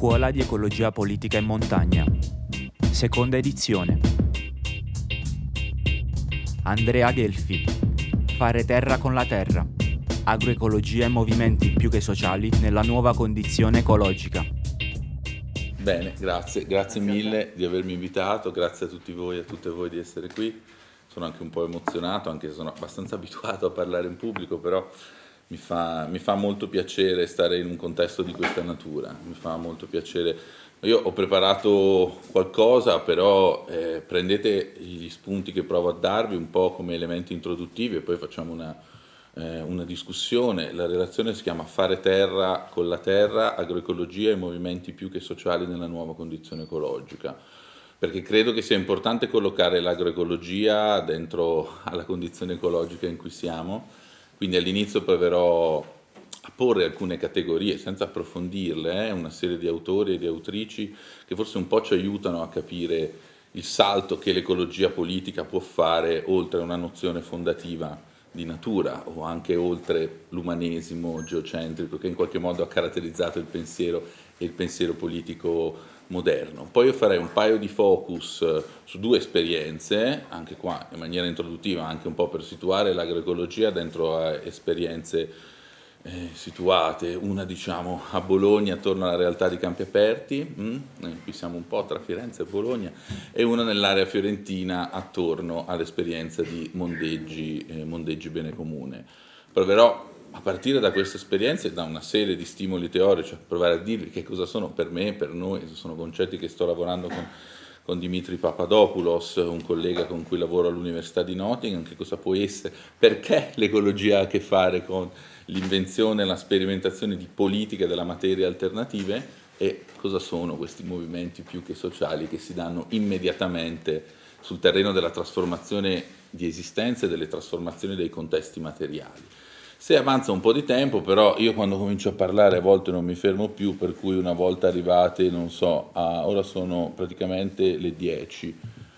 Scuola di Ecologia Politica in Montagna. Seconda edizione. Andrea Gelfi. Fare terra con la terra. Agroecologia e movimenti più che sociali nella nuova condizione ecologica. Bene, grazie mille di avermi invitato, grazie a tutti voi e a tutte voi di essere qui. Sono anche un po' emozionato, anche se sono abbastanza abituato a parlare in pubblico, però mi fa molto piacere stare in un contesto di questa natura, mi fa molto piacere. Io ho preparato qualcosa, però prendete gli spunti che provo a darvi un po' come elementi introduttivi e poi facciamo una discussione. La relazione si chiama Fare terra con la terra, agroecologia e movimenti più che sociali nella nuova condizione ecologica, perché credo che sia importante collocare l'agroecologia dentro alla condizione ecologica in cui siamo. Quindi all'inizio proverò a porre alcune categorie senza approfondirle, una serie di autori e di autrici che forse un po' ci aiutano a capire il salto che l'ecologia politica può fare oltre una nozione fondativa di natura o anche oltre l'umanesimo geocentrico che in qualche modo ha caratterizzato il pensiero e il pensiero politico moderno. Poi io farei un paio di focus su due esperienze, anche qua in maniera introduttiva, anche un po' per situare l'agroecologia dentro a esperienze situate, una diciamo a Bologna attorno alla realtà di Campi Aperti, qui siamo un po' tra Firenze e Bologna, e una nell'area fiorentina attorno all'esperienza di Mondeggi Bene Comune. Proverò a partire da queste esperienze e da una serie di stimoli teorici a provare a dirvi che cosa sono per me, per noi, sono concetti che sto lavorando con Dimitri Papadopoulos, un collega con cui lavoro all'Università di Nottingham, che cosa può essere, perché l'ecologia ha a che fare con l'invenzione e la sperimentazione di politiche della materia alternative e cosa sono questi movimenti più che sociali che si danno immediatamente sul terreno della trasformazione di esistenze e delle trasformazioni dei contesti materiali. Se avanza un po' di tempo, però io quando comincio a parlare a volte non mi fermo più, per cui una volta arrivate, non so, ora sono praticamente le 10.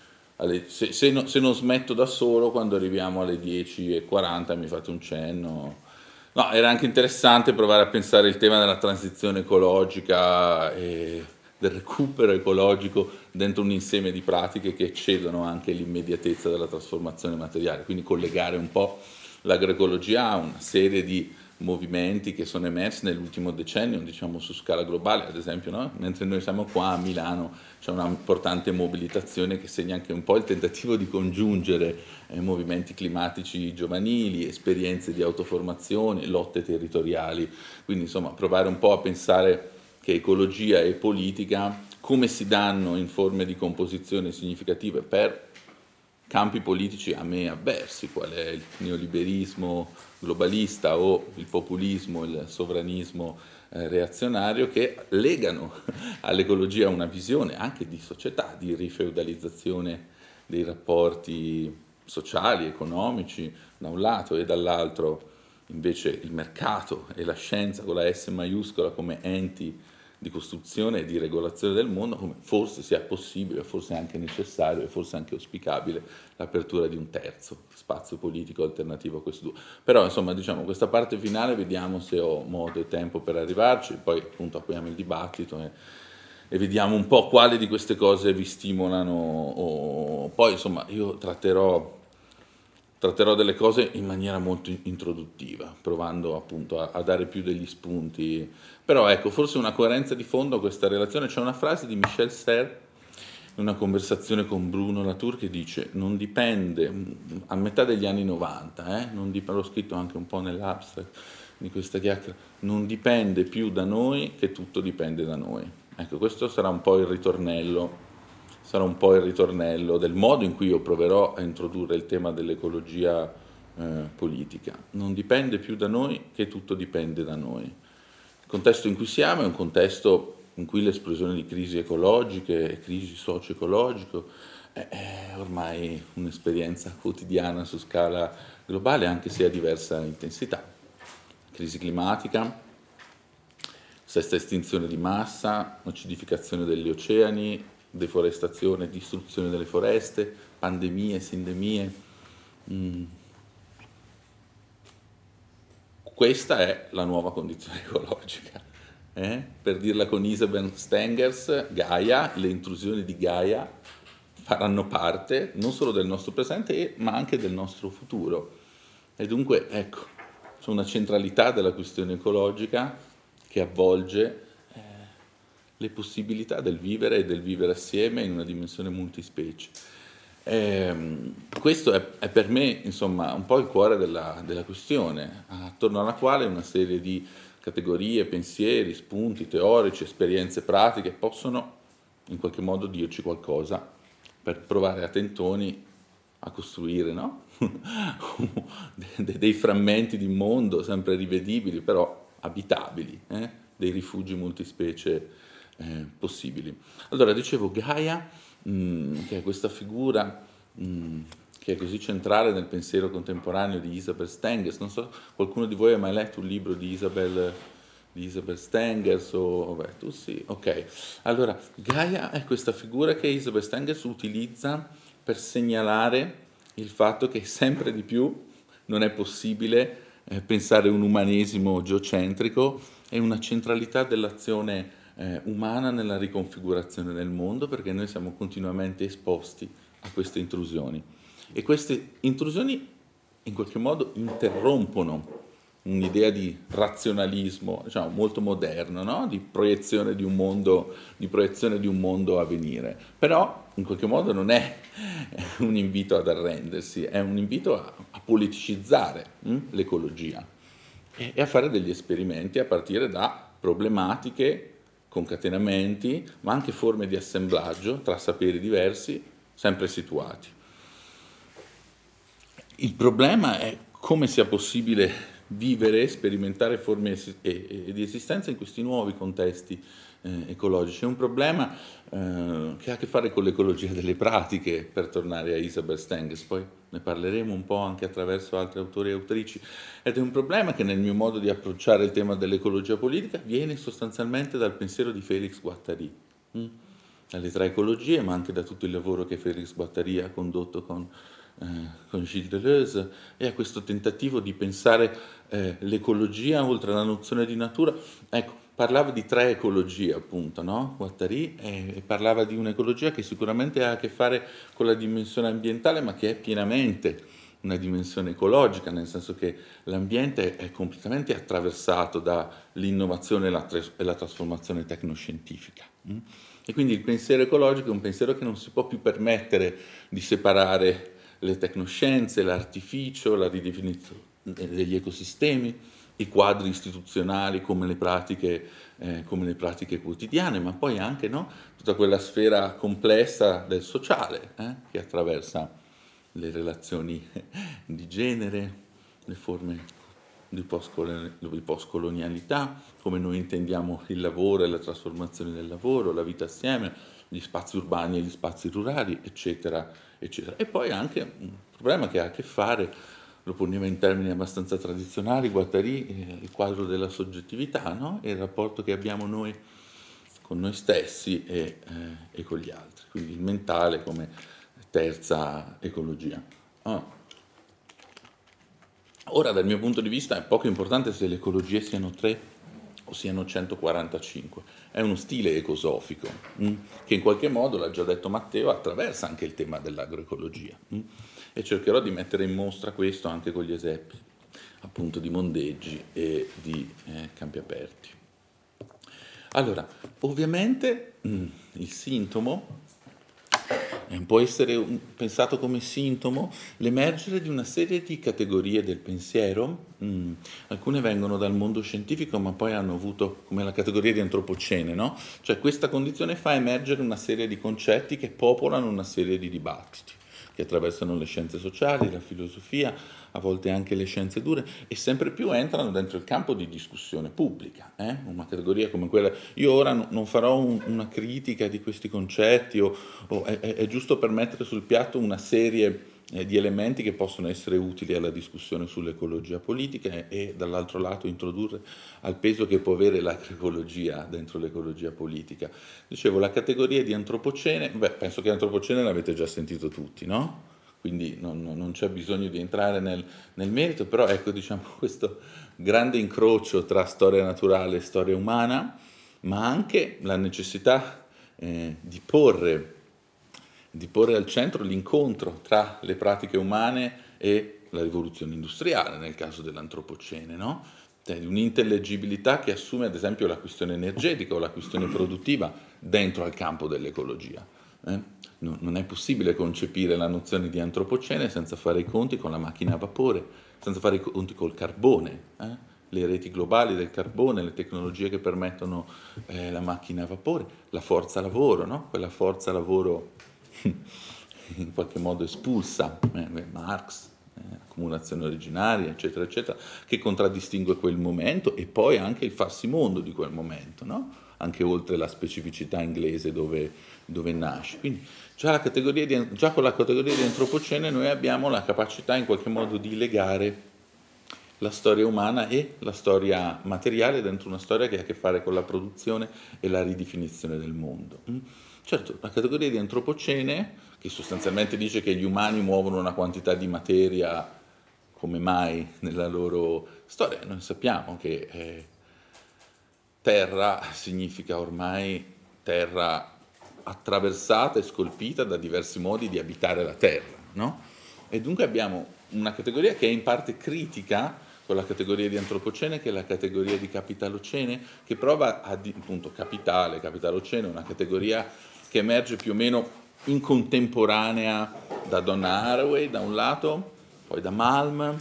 Se non smetto da solo, quando arriviamo alle 10:40 mi fate un cenno. No, era anche interessante provare a pensare il tema della transizione ecologica e del recupero ecologico dentro un insieme di pratiche che eccedono anche l'immediatezza della trasformazione materiale, quindi collegare un po' l'agroecologia a una serie di movimenti che sono emersi nell'ultimo decennio, diciamo su scala globale, ad esempio, no? Mentre noi siamo qua a Milano c'è una importante mobilitazione che segna anche un po' il tentativo di congiungere movimenti climatici giovanili, esperienze di autoformazione, lotte territoriali, quindi insomma provare un po' a pensare che ecologia e politica come si danno in forme di composizione significative per campi politici a me avversi, qual è il neoliberismo globalista o il populismo, il sovranismo reazionario, che legano all'ecologia una visione anche di società, di rifeudalizzazione dei rapporti sociali, economici, da un lato, e dall'altro invece il mercato e la scienza con la S maiuscola come enti di costruzione e di regolazione del mondo, come forse sia possibile, forse anche necessario e forse anche auspicabile l'apertura di un terzo spazio politico alternativo a questo due. Però insomma diciamo questa parte finale vediamo se ho modo e tempo per arrivarci, poi appunto apriamo il dibattito e vediamo un po' quali di queste cose vi stimolano. Poi insomma io tratterò delle cose in maniera molto introduttiva, provando appunto a dare più degli spunti. Però ecco, forse una coerenza di fondo a questa relazione. C'è una frase di Michel Serres in una conversazione con Bruno Latour che dice: non dipende, a metà degli anni 90, l'ho scritto anche un po' nell'abstract di questa chiacchiera, non dipende più da noi che tutto dipende da noi. Ecco, questo sarà un po' il ritornello del modo in cui io proverò a introdurre il tema dell'ecologia politica. Non dipende più da noi che tutto dipende da noi. Il contesto in cui siamo è un contesto in cui l'esplosione di crisi ecologiche e crisi socio-ecologiche è ormai un'esperienza quotidiana su scala globale, anche se a diversa intensità. Crisi climatica, sesta estinzione di massa, acidificazione degli oceani, deforestazione, distruzione delle foreste, pandemie, sindemie. Questa è la nuova condizione ecologica. Per dirla con Isabel Stengers, Gaia, le intrusioni di Gaia faranno parte non solo del nostro presente, ma anche del nostro futuro. E dunque, ecco, c'è una centralità della questione ecologica che avvolge le possibilità del vivere e del vivere assieme in una dimensione multispecie. Questo è per me, insomma, un po' il cuore della questione, attorno alla quale una serie di categorie, pensieri, spunti teorici, esperienze pratiche possono in qualche modo dirci qualcosa per provare a tentoni a costruire, no? dei frammenti di mondo sempre rivedibili, però abitabili, dei rifugi multispecie possibili. Allora, dicevo, Gaia, che è questa figura che è così centrale nel pensiero contemporaneo di Isabel Stengers. Non so, qualcuno di voi ha mai letto un libro di Isabel Stengers? Vabbè, tu sì, ok. Allora, Gaia è questa figura che Isabel Stengers utilizza per segnalare il fatto che sempre di più non è possibile pensare un umanesimo geocentrico e una centralità dell'azione umana nella riconfigurazione del mondo, perché noi siamo continuamente esposti a queste intrusioni. E queste intrusioni in qualche modo interrompono un'idea di razionalismo, diciamo, molto moderno, no? Di proiezione di un mondo a venire. Però in qualche modo non è un invito ad arrendersi, è un invito a politicizzare l'ecologia e a fare degli esperimenti a partire da problematiche, concatenamenti, ma anche forme di assemblaggio tra saperi diversi, sempre situati. Il problema è come sia possibile vivere, sperimentare forme di esistenza in questi nuovi contesti ecologici. È un problema che ha a che fare con l'ecologia delle pratiche, per tornare a Isabel Stengers, poi ne parleremo un po' anche attraverso altri autori e autrici, ed è un problema che nel mio modo di approcciare il tema dell'ecologia politica viene sostanzialmente dal pensiero di Félix Guattari, dalle tre ecologie, ma anche da tutto il lavoro che Félix Guattari ha condotto con Gilles Deleuze, e a questo tentativo di pensare l'ecologia oltre alla nozione di natura. Ecco, parlava di tre ecologie, appunto, no? Guattari, e parlava di un'ecologia che sicuramente ha a che fare con la dimensione ambientale, ma che è pienamente una dimensione ecologica, nel senso che l'ambiente è completamente attraversato dall'innovazione e la trasformazione tecnoscientifica. E quindi il pensiero ecologico è un pensiero che non si può più permettere di separare le tecnoscienze, l'artificio, la ridefinizione degli ecosistemi, i quadri istituzionali come le pratiche quotidiane, ma poi anche, no, tutta quella sfera complessa del sociale che attraversa le relazioni di genere, le forme di postcolonialità, come noi intendiamo il lavoro e la trasformazione del lavoro, la vita assieme, gli spazi urbani e gli spazi rurali, eccetera, eccetera. E poi anche un problema che ha a che fare, lo poneva in termini abbastanza tradizionali, Guattari, il quadro della soggettività, no? E il rapporto che abbiamo noi con noi stessi e con gli altri, quindi il mentale come terza ecologia. Ora, dal mio punto di vista, è poco importante se le ecologie siano 3 o siano 145. È uno stile ecosofico che in qualche modo, l'ha già detto Matteo, attraversa anche il tema dell'agroecologia. E cercherò di mettere in mostra questo anche con gli esempi, appunto, di mondeggi e di campi aperti. Allora, ovviamente il sintomo può essere pensato come sintomo l'emergere di una serie di categorie del pensiero. Alcune vengono dal mondo scientifico, ma poi hanno avuto come la categoria di antropocene, no? Cioè questa condizione fa emergere una serie di concetti che popolano una serie di dibattiti, che attraversano le scienze sociali, la filosofia, a volte anche le scienze dure, e sempre più entrano dentro il campo di discussione pubblica. Una categoria come quella. Io ora non farò una critica di questi concetti, è giusto per mettere sul piatto una serie di elementi che possono essere utili alla discussione sull'ecologia politica e dall'altro lato introdurre al peso che può avere l'agroecologia dentro l'ecologia politica. Dicevo, la categoria di antropocene, penso che antropocene l'avete già sentito tutti, no? Quindi non c'è bisogno di entrare nel merito, però ecco, diciamo, questo grande incrocio tra storia naturale e storia umana, ma anche la necessità di porre al centro l'incontro tra le pratiche umane e la rivoluzione industriale, nel caso dell'antropocene, no? Di un'intellegibilità che assume ad esempio la questione energetica o la questione produttiva dentro al campo dell'ecologia. Non è possibile concepire la nozione di antropocene senza fare i conti con la macchina a vapore, senza fare i conti col carbone, le reti globali del carbone, le tecnologie che permettono la macchina a vapore, la forza lavoro, no? Quella forza lavoro in qualche modo espulsa, Marx, accumulazione originaria, eccetera, eccetera, che contraddistingue quel momento e poi anche il farsi mondo di quel momento, no? Anche oltre la specificità inglese dove nasce. Quindi già con la categoria di antropocene noi abbiamo la capacità in qualche modo di legare la storia umana e la storia materiale dentro una storia che ha a che fare con la produzione e la ridefinizione del mondo. Certo, la categoria di antropocene, che sostanzialmente dice che gli umani muovono una quantità di materia come mai nella loro storia, noi sappiamo che terra significa ormai terra attraversata e scolpita da diversi modi di abitare la terra, no? E dunque abbiamo una categoria che è in parte critica con la categoria di antropocene, che è la categoria di capitalocene, che prova appunto capitalocene, una categoria che emerge più o meno in contemporanea da Donna Haraway da un lato, poi da Malm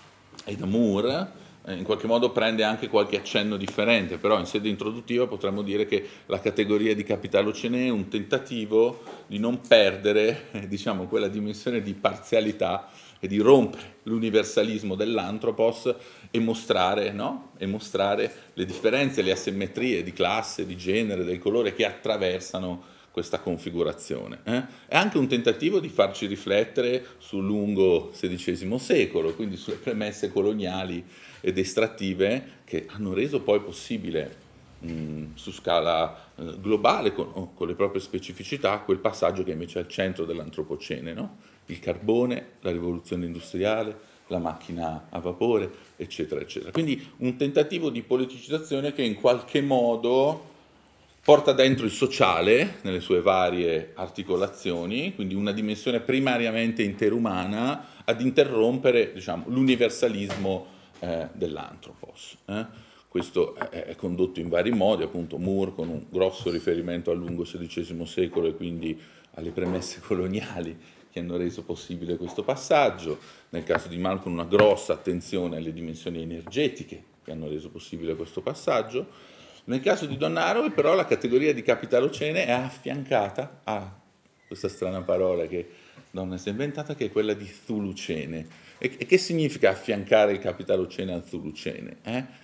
e da Moore, in qualche modo prende anche qualche accenno differente, però in sede introduttiva potremmo dire che la categoria di capitalocene è un tentativo di non perdere, diciamo, quella dimensione di parzialità e di rompere l'universalismo dell'anthropos e mostrare, no? E mostrare le differenze, le asimmetrie di classe, di genere, del colore che attraversano questa configurazione. È anche un tentativo di farci riflettere sul lungo XVI secolo, quindi sulle premesse coloniali ed estrattive che hanno reso poi possibile su scala globale, con le proprie specificità, quel passaggio che invece è al centro dell'antropocene, no? Il carbone, la rivoluzione industriale, la macchina a vapore, eccetera, eccetera. Quindi un tentativo di politicizzazione che in qualche modo porta dentro il sociale nelle sue varie articolazioni, quindi una dimensione primariamente interumana, ad interrompere, diciamo, l'universalismo dell'anthropos. Questo è condotto in vari modi, appunto Moore con un grosso riferimento al lungo XVI secolo e quindi alle premesse coloniali che hanno reso possibile questo passaggio, nel caso di Malm con una grossa attenzione alle dimensioni energetiche che hanno reso possibile questo passaggio. Nel caso di Donna Haraway però la categoria di capitalocene è affiancata a questa strana parola che Donna si è inventata, che è quella di Thulucene. E che significa affiancare il capitalocene al Thulucene?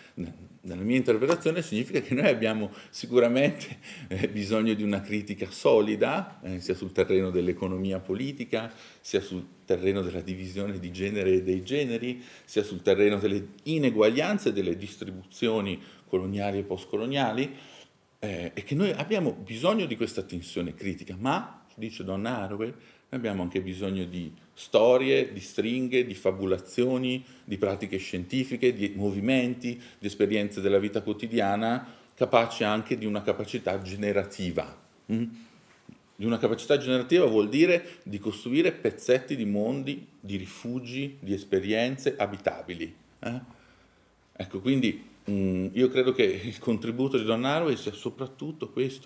Nella mia interpretazione significa che noi abbiamo sicuramente bisogno di una critica solida, sia sul terreno dell'economia politica, sia sul terreno della divisione di genere e dei generi, sia sul terreno delle ineguaglianze delle distribuzioni coloniali e postcoloniali, e che noi abbiamo bisogno di questa tensione critica, ma, dice Donna Haraway, noi abbiamo anche bisogno di storie, di stringhe, di fabulazioni, di pratiche scientifiche, di movimenti, di esperienze della vita quotidiana, capaci anche di una capacità generativa. Di una capacità generativa vuol dire di costruire pezzetti di mondi, di rifugi, di esperienze abitabili. Ecco, quindi io credo che il contributo di Donna Haraway sia soprattutto questo,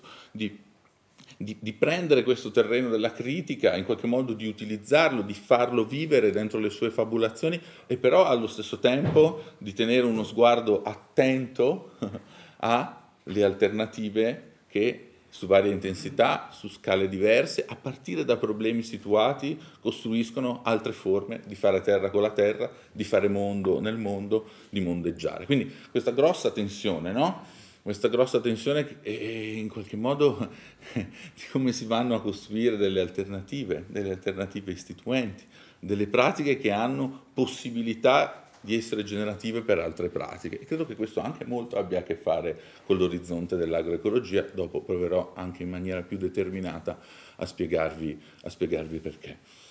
di prendere questo terreno della critica, in qualche modo di utilizzarlo, di farlo vivere dentro le sue fabulazioni e però allo stesso tempo di tenere uno sguardo attento alle alternative che su varie intensità, su scale diverse, a partire da problemi situati, costruiscono altre forme di fare terra con la terra, di fare mondo nel mondo, di mondeggiare. Quindi questa grossa tensione, no? Questa grossa tensione in qualche modo di come si vanno a costruire delle alternative istituenti, delle pratiche che hanno possibilità di essere generative per altre pratiche. E credo che questo anche molto abbia a che fare con l'orizzonte dell'agroecologia. Dopo proverò anche in maniera più determinata a spiegarvi perché.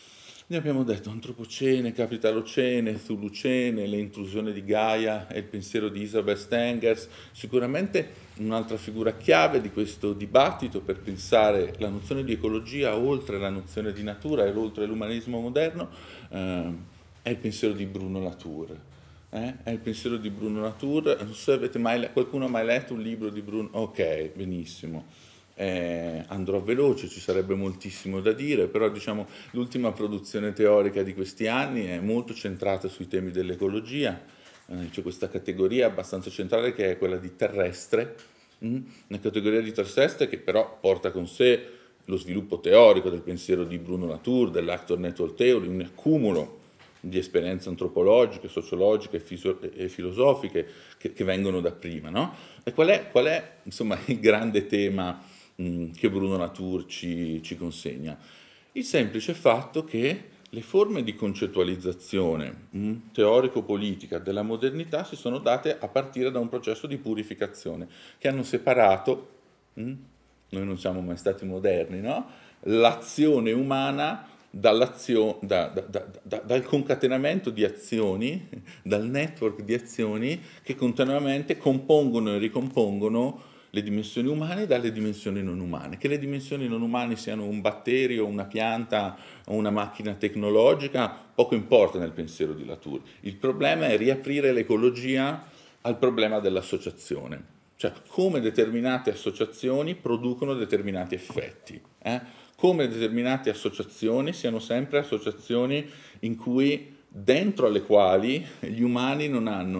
Ne abbiamo detto antropocene, capitalocene, zulucene, le intrusioni di Gaia e il pensiero di Isabel Stengers. Sicuramente un'altra figura chiave di questo dibattito per pensare la nozione di ecologia oltre la nozione di natura e oltre l'umanismo moderno è il pensiero di Bruno Latour. È il pensiero di Bruno Latour. Non so se avete qualcuno ha mai letto un libro di Bruno? Ok, benissimo. Andrò veloce, ci sarebbe moltissimo da dire, però diciamo l'ultima produzione teorica di questi anni è molto centrata sui temi dell'ecologia. C'è questa categoria abbastanza centrale che è quella di terrestre, una categoria di terrestre che però porta con sé lo sviluppo teorico del pensiero di Bruno Latour, dell'Actor Network Theory, un accumulo di esperienze antropologiche, sociologiche e filosofiche che vengono da prima, no? E qual è insomma il grande tema che Bruno Latour ci consegna? Il semplice fatto che le forme di concettualizzazione teorico-politica della modernità si sono date a partire da un processo di purificazione che hanno separato, noi non siamo mai stati moderni, no? L'azione umana dal concatenamento di azioni, dal network di azioni che continuamente compongono e ricompongono le dimensioni umane dalle dimensioni non umane. Che le dimensioni non umane siano un batterio, una pianta o una macchina tecnologica, poco importa nel pensiero di Latour. Il problema è riaprire l'ecologia al problema dell'associazione, cioè come determinate associazioni producono determinati effetti. Come determinate associazioni siano sempre associazioni in cui, dentro alle quali gli umani non hanno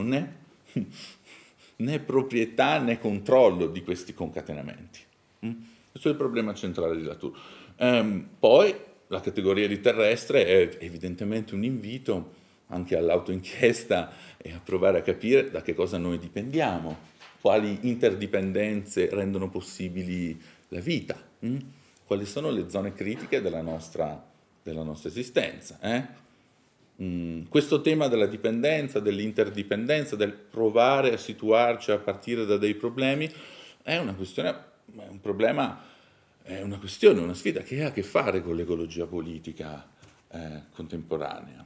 né proprietà né controllo di questi concatenamenti. Questo è il problema centrale di Latour. Poi la categoria di terrestre è evidentemente un invito anche all'autoinchiesta e a provare a capire da che cosa noi dipendiamo, quali interdipendenze rendono possibili la vita, quali sono le zone critiche della nostra esistenza. Questo tema della dipendenza, dell'interdipendenza, del provare a situarci a partire da dei problemi è una sfida che ha a che fare con l'ecologia politica contemporanea.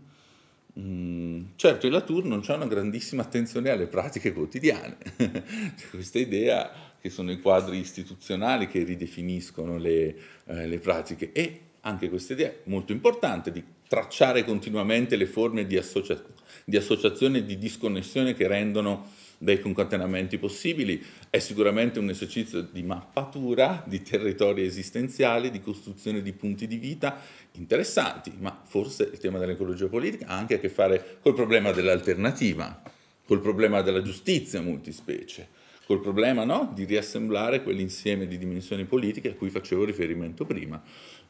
Certo, in Latour non c'è una grandissima attenzione alle pratiche quotidiane, c'è questa idea che sono i quadri istituzionali che ridefiniscono le pratiche, e anche questa idea molto importante di tracciare continuamente le forme di associazione e di disconnessione che rendono dei concatenamenti possibili è sicuramente un esercizio di mappatura di territori esistenziali, di costruzione di punti di vita interessanti, ma forse il tema dell'ecologia politica ha anche a che fare col problema dell'alternativa, col problema della giustizia multispecie, col problema, no, di riassemblare quell'insieme di dimensioni politiche a cui facevo riferimento prima.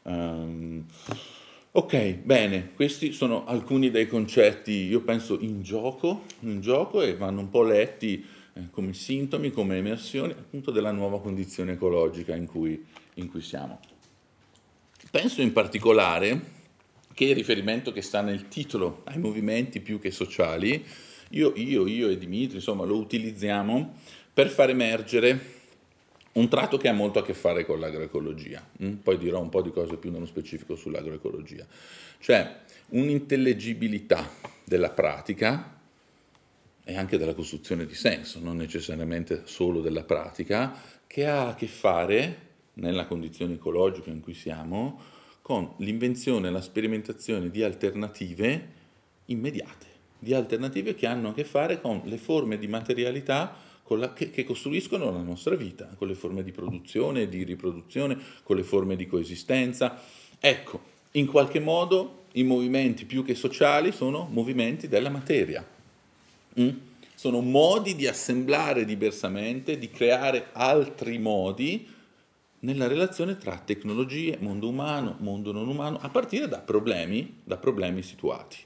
Ok, bene, questi sono alcuni dei concetti, io penso, in gioco e vanno un po' letti come sintomi, come emersioni appunto della nuova condizione ecologica in cui siamo. Penso in particolare che il riferimento che sta nel titolo ai movimenti più che sociali, io e Dimitri, insomma, lo utilizziamo per far emergere un tratto che ha molto a che fare con l'agroecologia, poi dirò un po' di cose più nello specifico sull'agroecologia, cioè un'intellegibilità della pratica e anche della costruzione di senso, non necessariamente solo della pratica, che ha a che fare, nella condizione ecologica in cui siamo, con l'invenzione e la sperimentazione di alternative immediate, di alternative che hanno a che fare con le forme di materialità che costruiscono la nostra vita, con le forme di produzione, di riproduzione, con le forme di coesistenza. Ecco, in qualche modo i movimenti più che sociali sono movimenti della materia. Sono modi di assemblare diversamente, di creare altri modi nella relazione tra tecnologie, mondo umano, mondo non umano, a partire da problemi situati.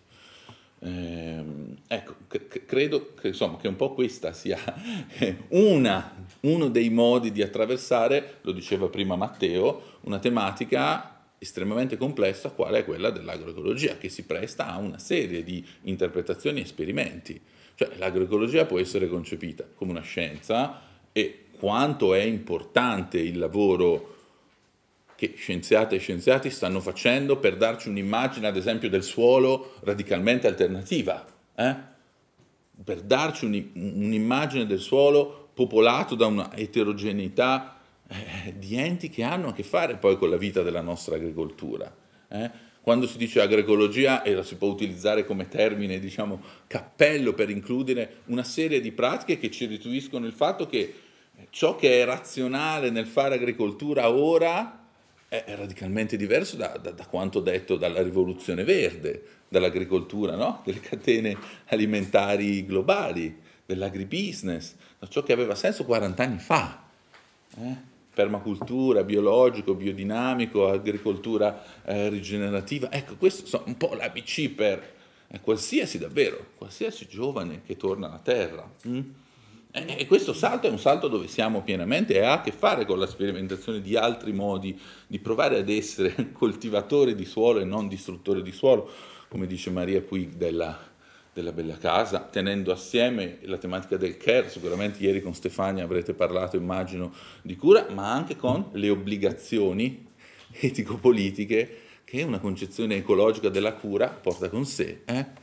Ecco, credo che, insomma, che un po' questa sia uno dei modi di attraversare, lo diceva prima Matteo, una tematica estremamente complessa quale è quella dell'agroecologia, che si presta a una serie di interpretazioni e esperimenti. Cioè l'agroecologia può essere concepita come una scienza, e quanto è importante il lavoro che scienziate e scienziati stanno facendo per darci un'immagine, ad esempio, del suolo radicalmente alternativa, per darci un'immagine del suolo popolato da una eterogeneità di enti che hanno a che fare poi con la vita della nostra agricoltura. Quando si dice agroecologia, e la si può utilizzare come termine, diciamo, cappello per includere una serie di pratiche che ci restituiscono il fatto che ciò che è razionale nel fare agricoltura ora è radicalmente diverso da quanto detto dalla rivoluzione verde, dall'agricoltura, no? Delle catene alimentari globali, dell'agribusiness, da ciò che aveva senso 40 anni fa. Permacultura, biologico, biodinamico, agricoltura rigenerativa. Ecco, questo sono un po' l'ABC per qualsiasi giovane che torna alla terra. E questo salto è un salto dove siamo pienamente e ha a che fare con la sperimentazione di altri modi di provare ad essere coltivatore di suolo e non distruttore di suolo, come dice Maria Puig della Bella Casa, tenendo assieme la tematica del care. Sicuramente ieri con Stefania avrete parlato, immagino, di cura, ma anche con le obbligazioni etico-politiche che una concezione ecologica della cura porta con sé.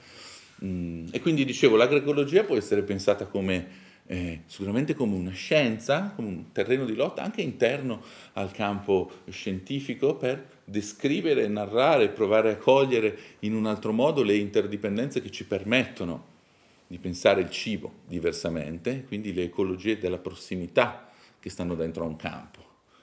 E quindi dicevo, l'agroecologia può essere pensata come sicuramente come una scienza, come un terreno di lotta anche interno al campo scientifico per descrivere, narrare, provare a cogliere in un altro modo le interdipendenze che ci permettono di pensare il cibo diversamente, quindi le ecologie della prossimità che stanno dentro a un campo.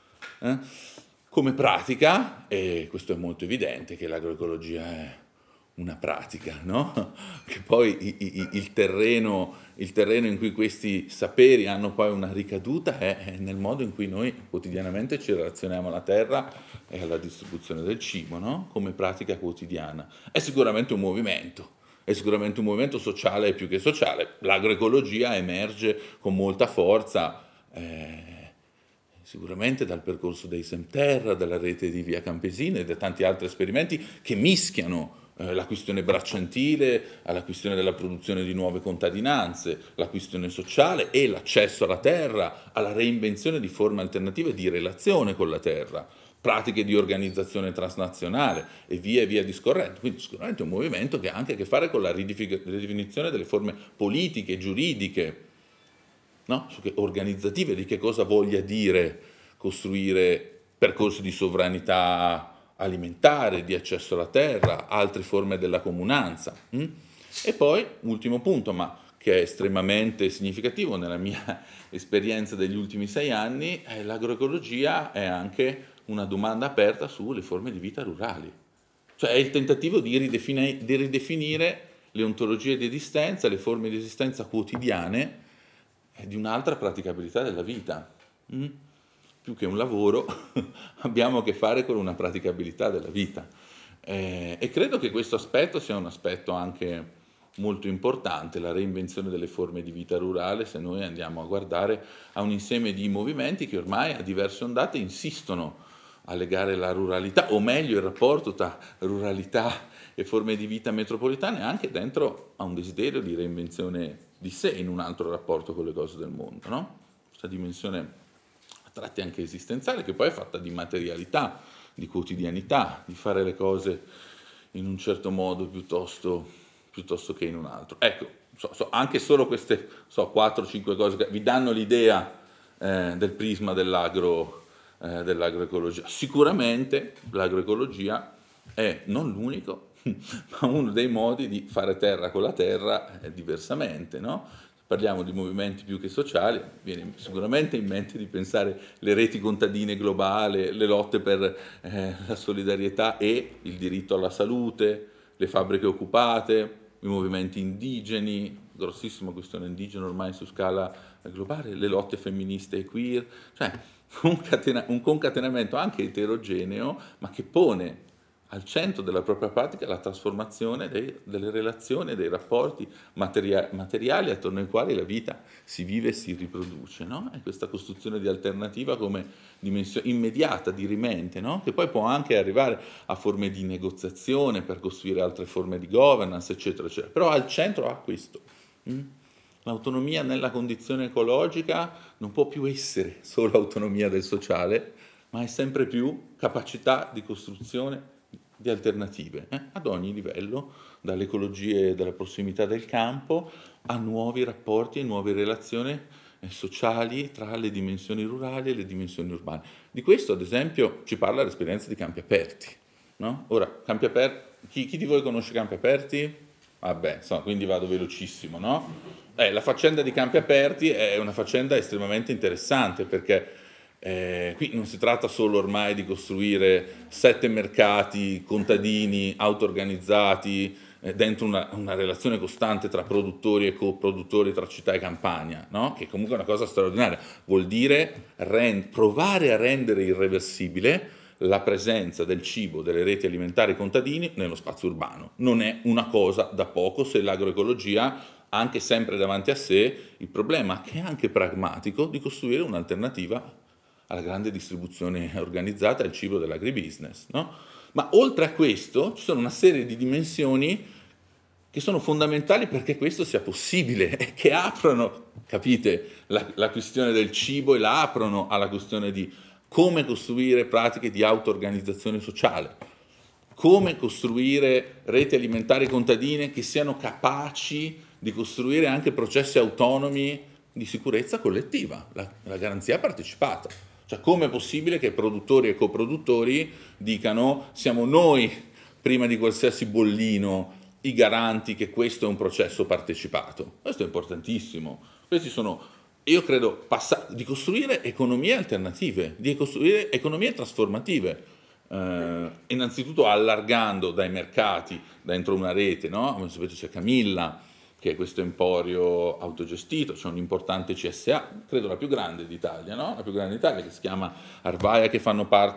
Come pratica, e questo è molto evidente, che l'agroecologia è una pratica, no? Che poi il terreno in cui questi saperi hanno poi una ricaduta è nel modo in cui noi quotidianamente ci relazioniamo alla terra e alla distribuzione del cibo, no? Come pratica quotidiana. È sicuramente un movimento sociale e più che sociale. L'agroecologia emerge con molta forza sicuramente dal percorso dei Semterra, dalla rete di Via Campesina e da tanti altri esperimenti che mischiano la questione bracciantile alla questione della produzione di nuove contadinanze, la questione sociale e l'accesso alla terra, alla reinvenzione di forme alternative di relazione con la terra, pratiche di organizzazione transnazionale e via discorrendo. Quindi sicuramente è un movimento che ha anche a che fare con la ridefinizione delle forme politiche, giuridiche, no? Organizzative, di che cosa voglia dire costruire percorsi di sovranità alimentare, di accesso alla terra, altre forme della comunanza. E poi, ultimo punto, ma che è estremamente significativo nella mia esperienza degli ultimi 6 anni, l'agroecologia è anche una domanda aperta sulle forme di vita rurali. Cioè è il tentativo di ridefinire le ontologie di esistenza, le forme di esistenza quotidiane di un'altra praticabilità della vita. Più che un lavoro abbiamo a che fare con una praticabilità della vita e credo che questo aspetto sia un aspetto anche molto importante, la reinvenzione delle forme di vita rurale, se noi andiamo a guardare a un insieme di movimenti che ormai a diverse ondate insistono a legare la ruralità, o meglio il rapporto tra ruralità e forme di vita metropolitane anche dentro a un desiderio di reinvenzione di sé in un altro rapporto con le cose del mondo, no? Questa dimensione a tratti anche esistenziale, che poi è fatta di materialità, di quotidianità, di fare le cose in un certo modo piuttosto che in un altro. Ecco, anche solo queste 4-5 cose che vi danno l'idea del prisma dell'agroecologia. Sicuramente l'agroecologia è non l'unico, ma uno dei modi di fare terra con la terra diversamente, no? Parliamo di movimenti più che sociali, viene sicuramente in mente di pensare le reti contadine globali, le lotte per la solidarietà e il diritto alla salute, le fabbriche occupate, i movimenti indigeni, grossissima questione indigena ormai su scala globale, le lotte femministe e queer, cioè un concatenamento anche eterogeneo, ma che pone al centro della propria pratica la trasformazione delle relazioni e dei rapporti materiali attorno ai quali la vita si vive e si riproduce, no? E questa costruzione di alternativa come dimensione immediata, dirimente, no? Che poi può anche arrivare a forme di negoziazione per costruire altre forme di governance, eccetera, eccetera. Però al centro ha questo. L'autonomia nella condizione ecologica non può più essere solo autonomia del sociale, ma è sempre più capacità di costruzione di alternative, ad ogni livello, dalle ecologie della prossimità del campo a nuovi rapporti e nuove relazioni sociali tra le dimensioni rurali e le dimensioni urbane. Di questo, ad esempio, ci parla l'esperienza di Campi Aperti. No? Ora, Campi Aperti, chi di voi conosce Campi Aperti? Vabbè, insomma, quindi vado velocissimo, no? La faccenda di Campi Aperti è una faccenda estremamente interessante perché qui non si tratta solo ormai di costruire 7 mercati contadini auto-organizzati dentro una relazione costante tra produttori e coproduttori tra città e campagna, no? Che comunque è una cosa straordinaria, vuol dire provare a rendere irreversibile la presenza del cibo, delle reti alimentari contadini nello spazio urbano. Non è una cosa da poco se l'agroecologia ha anche sempre davanti a sé il problema, che è anche pragmatico, di costruire un'alternativa alla grande distribuzione organizzata al cibo dell'agribusiness, no? Ma oltre a questo ci sono una serie di dimensioni che sono fondamentali perché questo sia possibile e che aprono, capite, la questione del cibo e la aprono alla questione di come costruire pratiche di auto-organizzazione sociale, come costruire reti alimentari contadine che siano capaci di costruire anche processi autonomi di sicurezza collettiva, la garanzia partecipata. Cioè, come è possibile che produttori e coproduttori dicano siamo noi, prima di qualsiasi bollino, i garanti che questo è un processo partecipato? Questo è importantissimo. Questi sono, io credo, di costruire economie alternative, di costruire economie trasformative. Innanzitutto allargando dai mercati dentro una rete, no? Come sapete c'è Camilla, che è questo emporio autogestito, c'è un importante CSA, credo la più grande d'Italia, no? La più grande d'Italia, che si chiama Arvaia, che fa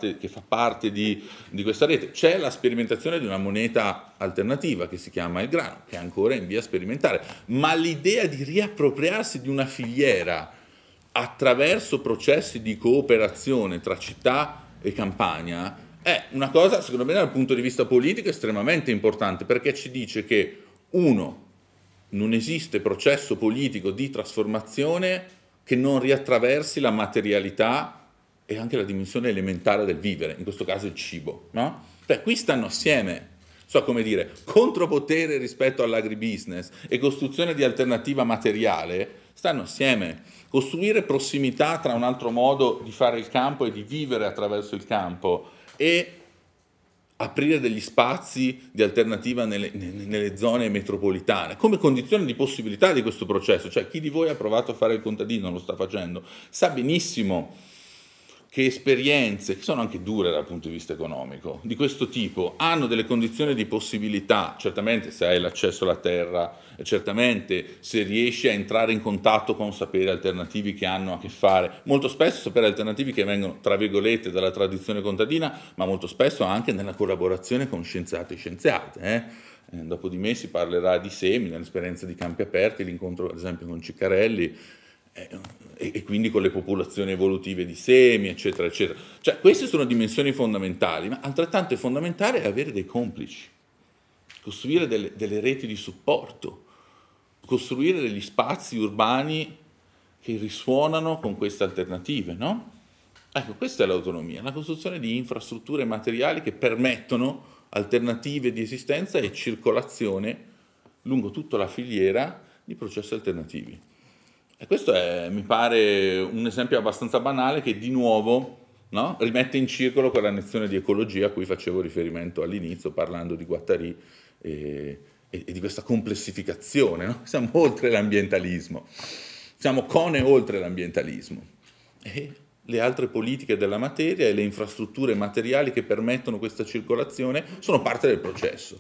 parte di questa rete. C'è la sperimentazione di una moneta alternativa che si chiama il grano, che è ancora in via sperimentale, ma l'idea di riappropriarsi di una filiera attraverso processi di cooperazione tra città e campagna è una cosa, secondo me, dal punto di vista politico estremamente importante, perché ci dice che, uno, non esiste processo politico di trasformazione che non riattraversi la materialità e anche la dimensione elementare del vivere, in questo caso il cibo, no? Cioè, qui stanno assieme, come dire, contropotere rispetto all'agribusiness e costruzione di alternativa materiale, stanno assieme. Costruire prossimità tra un altro modo di fare il campo e di vivere attraverso il campo e aprire degli spazi di alternativa nelle zone metropolitane, come condizione di possibilità di questo processo. Cioè, chi di voi ha provato a fare il contadino, lo sta facendo, sa benissimo che esperienze, che sono anche dure dal punto di vista economico, di questo tipo, hanno delle condizioni di possibilità, certamente se hai l'accesso alla terra, certamente se riesci a entrare in contatto con saperi alternativi che hanno a che fare, molto spesso saperi alternativi che vengono, tra virgolette, dalla tradizione contadina, ma molto spesso anche nella collaborazione con scienziati e scienziate. Dopo di me si parlerà di semi, nell'esperienza di Campi Aperti, l'incontro ad esempio con Ciccarelli, e quindi con le popolazioni evolutive di semi, eccetera, eccetera. Cioè, queste sono dimensioni fondamentali, ma altrettanto è fondamentale avere dei complici, costruire delle reti di supporto, costruire degli spazi urbani che risuonano con queste alternative, no? Ecco, questa è l'autonomia, la costruzione di infrastrutture materiali che permettono alternative di esistenza e circolazione lungo tutta la filiera di processi alternativi. E questo mi pare un esempio abbastanza banale che di nuovo, no, rimette in circolo quella nozione di ecologia a cui facevo riferimento all'inizio parlando di Guattari e di questa complessificazione, no? Siamo oltre l'ambientalismo, siamo con e oltre l'ambientalismo. E le altre politiche della materia e le infrastrutture materiali che permettono questa circolazione sono parte del processo.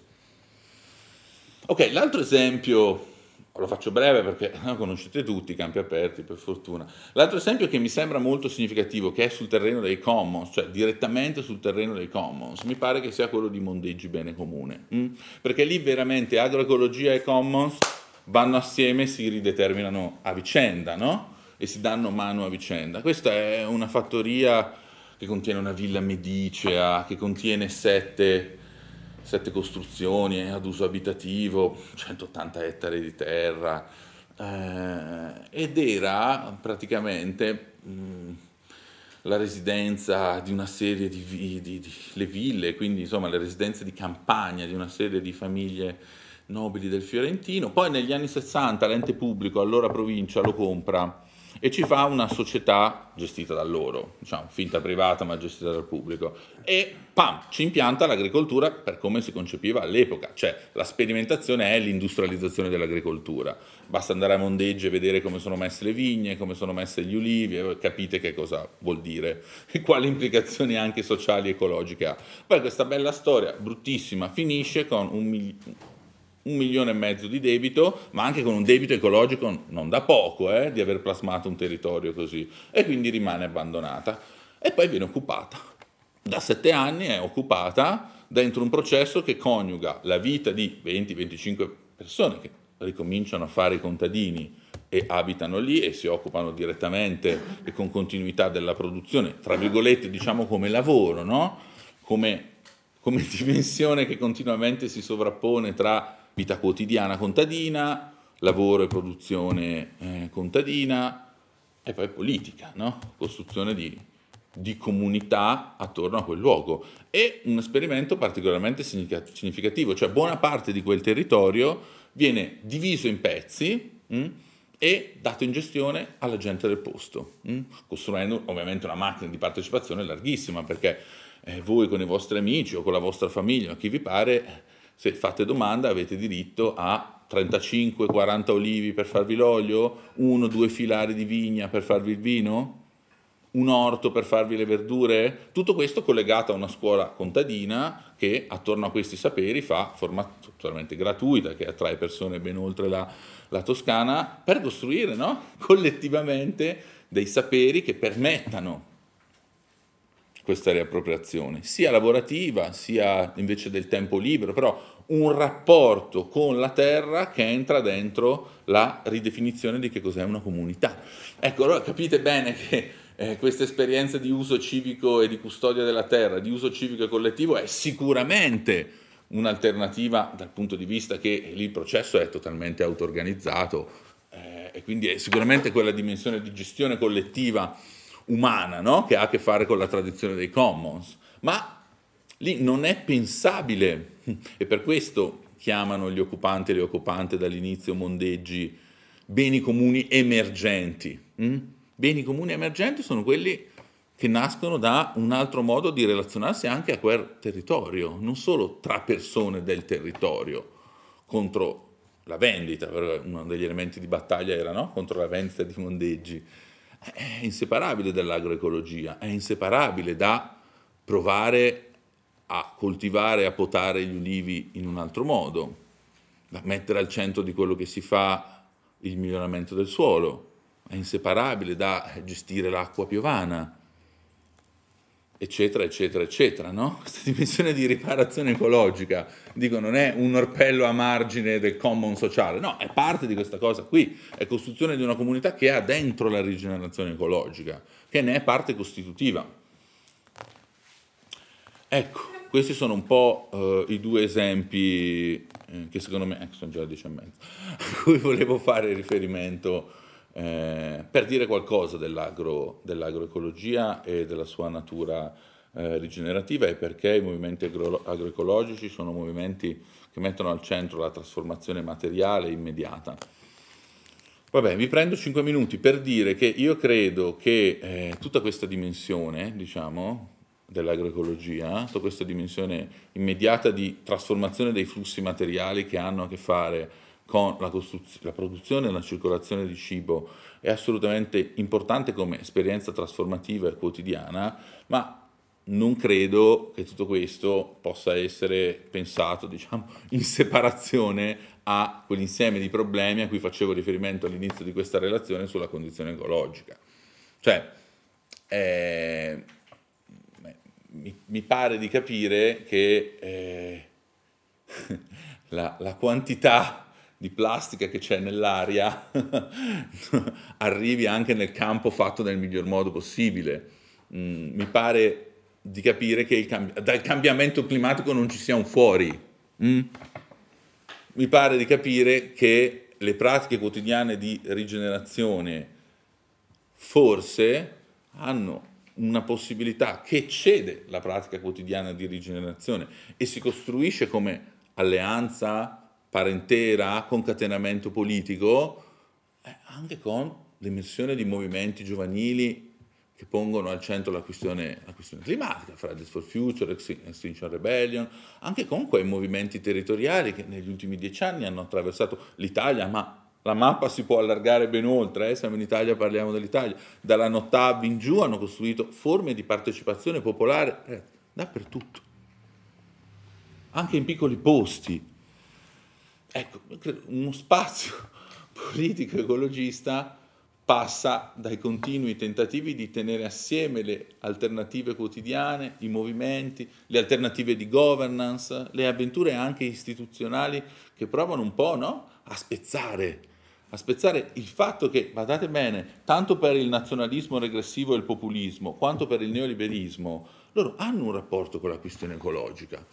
Ok, l'altro esempio, lo faccio breve perché lo conoscete tutti, Campi Aperti per fortuna. L'altro esempio che mi sembra molto significativo, che è sul terreno dei commons, cioè direttamente sul terreno dei commons, mi pare che sia quello di Mondeggi Bene Comune, perché lì veramente agroecologia e commons vanno assieme e si rideterminano a vicenda, no? E si danno mano a vicenda. Questa è una fattoria che contiene una villa medicea, che contiene 7 costruzioni ad uso abitativo, 180 ettari di terra, ed era praticamente la residenza di una serie le ville, quindi insomma le residenze di campagna di una serie di famiglie nobili del Fiorentino. Poi negli anni 60 l'ente pubblico, allora provincia, lo compra e ci fa una società gestita da loro, diciamo finta privata ma gestita dal pubblico, e pam, ci impianta l'agricoltura per come si concepiva all'epoca, cioè la sperimentazione è l'industrializzazione dell'agricoltura. Basta andare a Mondeggi e vedere come sono messe le vigne, come sono messe gli ulivi, e capite che cosa vuol dire e quali implicazioni anche sociali e ecologiche ha. Poi questa bella storia, bruttissima, finisce con 1,5 milioni di debito, ma anche con un debito ecologico non da poco, di aver plasmato un territorio così, e quindi rimane abbandonata. E poi viene occupata. Da 7 anni è occupata dentro un processo che coniuga la vita di 20-25 persone che ricominciano a fare i contadini e abitano lì e si occupano direttamente e con continuità della produzione, tra virgolette diciamo come lavoro, no? Come dimensione che continuamente si sovrappone tra vita quotidiana contadina, lavoro e produzione contadina e poi politica, no? Costruzione di comunità attorno a quel luogo. È un esperimento particolarmente significativo, cioè buona parte di quel territorio viene diviso in pezzi e dato in gestione alla gente del posto, costruendo ovviamente una macchina di partecipazione larghissima, perché voi con i vostri amici o con la vostra famiglia, o chi vi pare, se fate domanda avete diritto a 35-40 olivi per farvi l'olio, 1-2 filari di vigna per farvi il vino, un orto per farvi le verdure, tutto questo collegato a una scuola contadina che attorno a questi saperi fa formazione totalmente gratuita, che attrae persone ben oltre la Toscana, per costruire, no? Collettivamente dei saperi che permettano questa riappropriazione, sia lavorativa, sia invece del tempo libero, però un rapporto con la terra che entra dentro la ridefinizione di che cos'è una comunità. Ecco, allora capite bene che questa esperienza di uso civico e di custodia della terra, di uso civico e collettivo, è sicuramente un'alternativa dal punto di vista che lì il processo è totalmente auto-organizzato e quindi è sicuramente quella dimensione di gestione collettiva umana, no? Che ha a che fare con la tradizione dei commons, ma lì non è pensabile, e per questo chiamano gli occupanti e le occupante dall'inizio Mondeggi beni comuni emergenti. Beni comuni emergenti sono quelli che nascono da un altro modo di relazionarsi anche a quel territorio, non solo tra persone del territorio, contro la vendita, uno degli elementi di battaglia era, no? Contro la vendita di Mondeggi. È inseparabile dall'agroecologia, è inseparabile da provare a coltivare e a potare gli ulivi in un altro modo, da mettere al centro di quello che si fa il miglioramento del suolo, è inseparabile da gestire l'acqua piovana, eccetera, eccetera, eccetera, no? Questa dimensione di riparazione ecologica, dico, non è un orpello a margine del common sociale, no, è parte di questa cosa qui, è costruzione di una comunità che ha dentro la rigenerazione ecologica, che ne è parte costitutiva. Ecco, questi sono un po' i due esempi che secondo me, sono già 10:30, a cui volevo fare riferimento per dire qualcosa dell'agroecologia e della sua natura rigenerativa e perché i movimenti agroecologici sono movimenti che mettono al centro la trasformazione materiale immediata. Vabbè, vi prendo 5 minuti per dire che io credo che tutta questa dimensione, diciamo, dell'agroecologia, tutta questa dimensione immediata di trasformazione dei flussi materiali che hanno a che fare con la produzione e la circolazione di cibo è assolutamente importante come esperienza trasformativa e quotidiana, ma non credo che tutto questo possa essere pensato, diciamo, in separazione a quell'insieme di problemi a cui facevo riferimento all'inizio di questa relazione sulla condizione ecologica. Cioè, mi pare di capire che la quantità di plastica che c'è nell'aria arrivi anche nel campo fatto nel miglior modo possibile. Mi pare di capire che dal cambiamento climatico non ci sia un fuori. Mi pare di capire che le pratiche quotidiane di rigenerazione forse hanno una possibilità che eccede la pratica quotidiana di rigenerazione e si costruisce come alleanza, parentela, concatenamento politico, anche con l'emersione di movimenti giovanili che pongono al centro la questione climatica, Fridays for Future, Extinction Rebellion, anche con quei movimenti territoriali che negli ultimi 10 anni hanno attraversato l'Italia, ma la mappa si può allargare ben oltre, siamo in Italia, parliamo dell'Italia, dalla Notab in giù hanno costruito forme di partecipazione popolare dappertutto, anche in piccoli posti. Ecco, uno spazio politico ecologista passa dai continui tentativi di tenere assieme le alternative quotidiane, i movimenti, le alternative di governance, le avventure anche istituzionali che provano un po', no? a spezzare il fatto che, badate bene, tanto per il nazionalismo regressivo e il populismo, quanto per il neoliberismo, loro hanno un rapporto con la questione ecologica,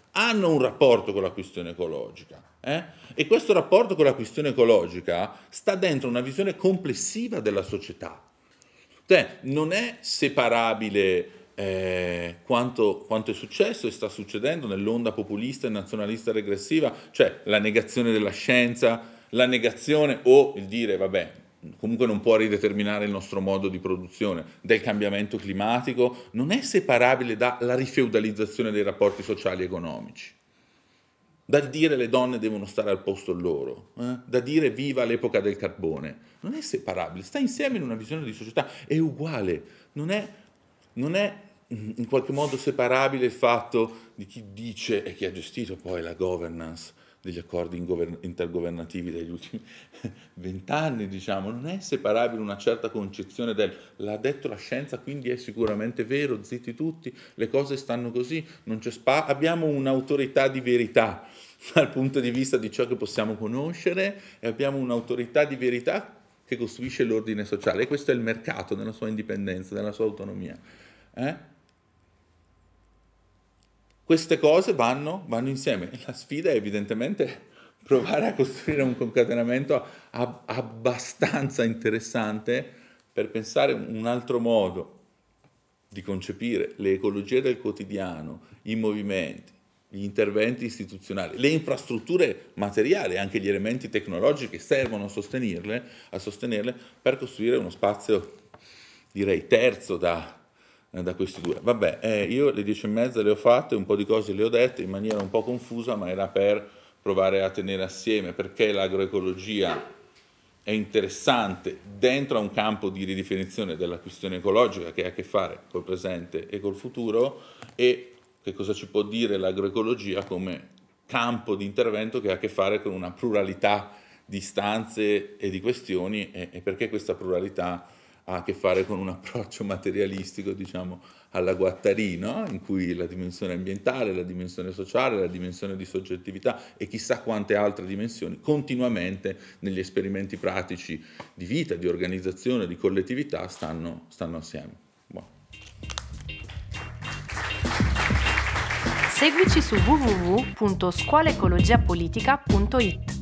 E questo rapporto con la questione ecologica sta dentro una visione complessiva della società. Cioè, non è separabile quanto è successo e sta succedendo nell'onda populista e nazionalista regressiva, cioè la negazione della scienza, la negazione o il dire, vabbè, comunque non può rideterminare il nostro modo di produzione, del cambiamento climatico, non è separabile dalla rifeudalizzazione dei rapporti sociali e economici. Dal dire le donne devono stare al posto loro, da dire viva l'epoca del carbone, non è separabile, sta insieme in una visione di società, è uguale, non è in qualche modo separabile il fatto di chi dice e chi ha gestito poi la governance degli accordi intergovernativi degli ultimi 20 anni, diciamo, non è separabile una certa concezione l'ha detto la scienza, quindi è sicuramente vero, zitti tutti, le cose stanno così, non c'è abbiamo un'autorità di verità dal punto di vista di ciò che possiamo conoscere e abbiamo un'autorità di verità che costruisce l'ordine sociale, e questo è il mercato nella sua indipendenza, nella sua autonomia. Queste cose vanno insieme. La sfida è evidentemente provare a costruire un concatenamento abbastanza interessante per pensare un altro modo di concepire le ecologie del quotidiano, i movimenti, gli interventi istituzionali, le infrastrutture materiali, anche gli elementi tecnologici che servono a sostenerle per costruire uno spazio, direi, terzo da questi due. Vabbè, io le 10:30 le ho fatte, un po' di cose le ho dette in maniera un po' confusa, ma era per provare a tenere assieme perché l'agroecologia è interessante dentro a un campo di ridefinizione della questione ecologica che ha a che fare col presente e col futuro, e che cosa ci può dire l'agroecologia come campo di intervento che ha a che fare con una pluralità di istanze e di questioni, e perché questa pluralità ha a che fare con un approccio materialistico, diciamo, alla Guattari, no? In cui la dimensione ambientale, la dimensione sociale, la dimensione di soggettività e chissà quante altre dimensioni continuamente negli esperimenti pratici di vita, di organizzazione, di collettività stanno assieme. Buono. Seguici su www.scuolaecologiapolitica.it.